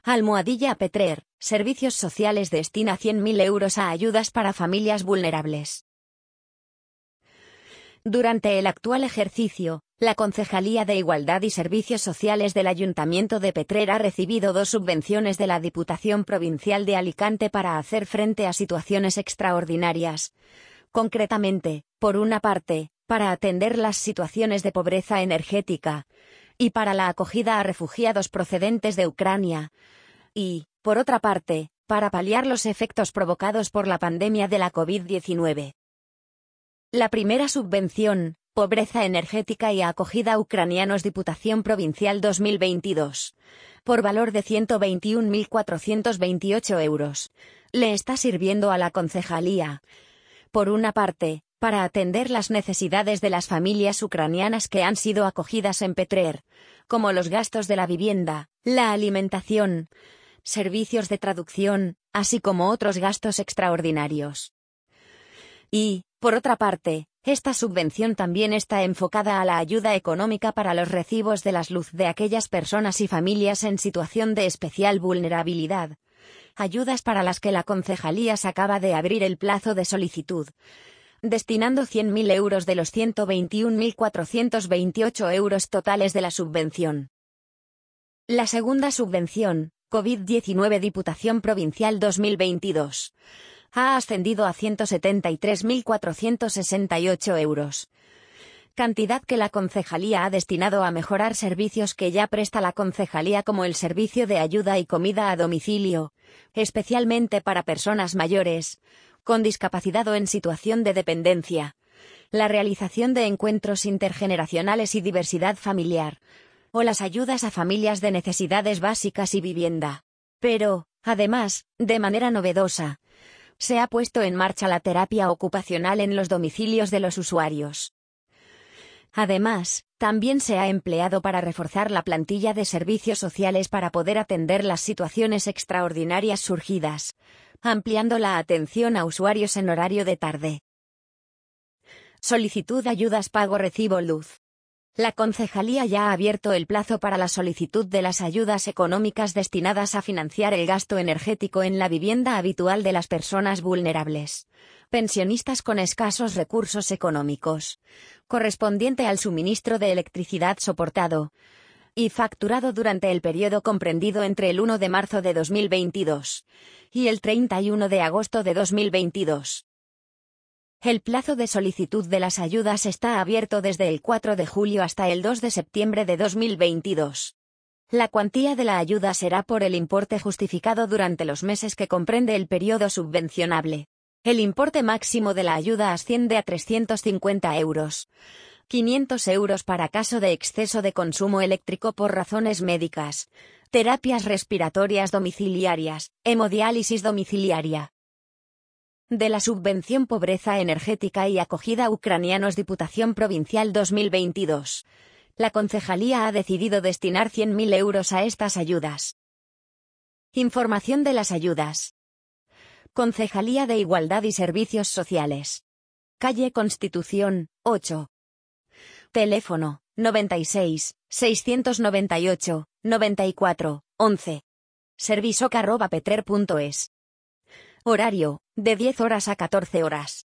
Almohadilla Petrer, Servicios Sociales destina 100.000 euros a ayudas para familias vulnerables. Durante el actual ejercicio, la Concejalía de Igualdad y Servicios Sociales del Ayuntamiento de Petrer ha recibido 2 subvenciones de la Diputación Provincial de Alicante para hacer frente a situaciones extraordinarias. Concretamente, por una parte, para atender las situaciones de pobreza energética, y para la acogida a refugiados procedentes de Ucrania, y, por otra parte, para paliar los efectos provocados por la pandemia de la COVID-19. La primera subvención, Pobreza energética y acogida a ucranianos Diputación Provincial 2022, por valor de 121.428 euros, le está sirviendo a la concejalía. Por una parte, para atender las necesidades de las familias ucranianas que han sido acogidas en Petrer, como los gastos de la vivienda, la alimentación, servicios de traducción, así como otros gastos extraordinarios. Y, por otra parte, esta subvención también está enfocada a la ayuda económica para los recibos de la luz de aquellas personas y familias en situación de especial vulnerabilidad. Ayudas para las que la concejalía se acaba de abrir el plazo de solicitud, destinando 100.000 euros de los 121.428 euros totales de la subvención. La segunda subvención, COVID-19 Diputación Provincial 2022, ha ascendido a 173.468 euros. Cantidad que la concejalía ha destinado a mejorar servicios que ya presta la concejalía, como el servicio de ayuda y comida a domicilio, especialmente para personas mayores, con discapacidad o en situación de dependencia, la realización de encuentros intergeneracionales y diversidad familiar, o las ayudas a familias de necesidades básicas y vivienda. Pero, además, de manera novedosa, se ha puesto en marcha la terapia ocupacional en los domicilios de los usuarios. Además, también se ha empleado para reforzar la plantilla de servicios sociales para poder atender las situaciones extraordinarias surgidas, ampliando la atención a usuarios en horario de tarde. Solicitud de ayudas pago recibo luz. La concejalía ya ha abierto el plazo para la solicitud de las ayudas económicas destinadas a financiar el gasto energético en la vivienda habitual de las personas vulnerables, pensionistas con escasos recursos económicos, correspondiente al suministro de electricidad soportado y facturado durante el periodo comprendido entre el 1 de marzo de 2022 y el 31 de agosto de 2022. El plazo de solicitud de las ayudas está abierto desde el 4 de julio hasta el 2 de septiembre de 2022. La cuantía de la ayuda será por el importe justificado durante los meses que comprende el periodo subvencionable. El importe máximo de la ayuda asciende a 350 euros. 500 euros para caso de exceso de consumo eléctrico por razones médicas, terapias respiratorias domiciliarias, hemodiálisis domiciliaria. De la subvención Pobreza energética y acogida a ucranianos Diputación Provincial 2022, la concejalía ha decidido destinar 100.000 euros a estas ayudas. Información de las ayudas. Concejalía de Igualdad y Servicios Sociales. Calle Constitución, 8. Teléfono, 96 698 94 11. servisoc@petrer.es. Horario, de 10 horas a 14 horas.